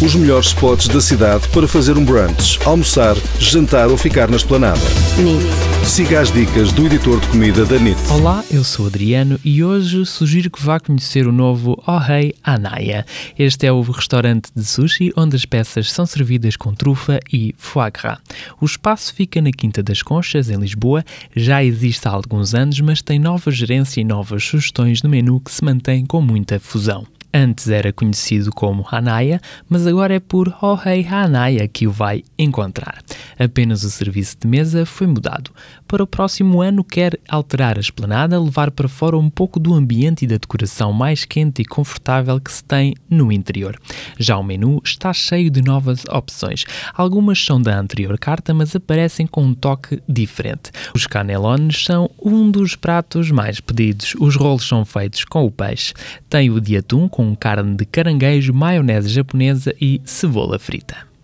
Os melhores spots da cidade para fazer um brunch, almoçar, jantar ou ficar na esplanada. NIT. Siga as dicas do editor de comida da NIT. Olá, eu sou o Adriano e hoje sugiro que vá conhecer o novo Ohei Hanaya. Este é o restaurante de sushi onde as peças são servidas com trufa e foie gras. O espaço fica na Quinta das Conchas, em Lisboa. Já existe há alguns anos, mas tem nova gerência e novas sugestões no menu que se mantém com muita fusão. Antes era conhecido como Hanaya, mas agora é por Ohei Hanaya que o vai encontrar. Apenas o serviço de mesa foi mudado. Para o próximo ano quer alterar a esplanada, levar para fora um pouco do ambiente e da decoração mais quente e confortável que se tem no interior. Já o menu está cheio de novas opções. Algumas são da anterior carta, mas aparecem com um toque diferente. Os canelones são um dos pratos mais pedidos. Os rolos são feitos com o peixe. Tem o de atum com carne de caranguejo, maionese japonesa e cebola frita.